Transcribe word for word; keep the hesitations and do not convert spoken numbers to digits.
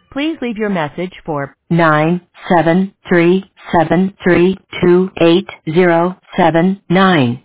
Please leave your message for nine seven three seven three two eight zero seven nine.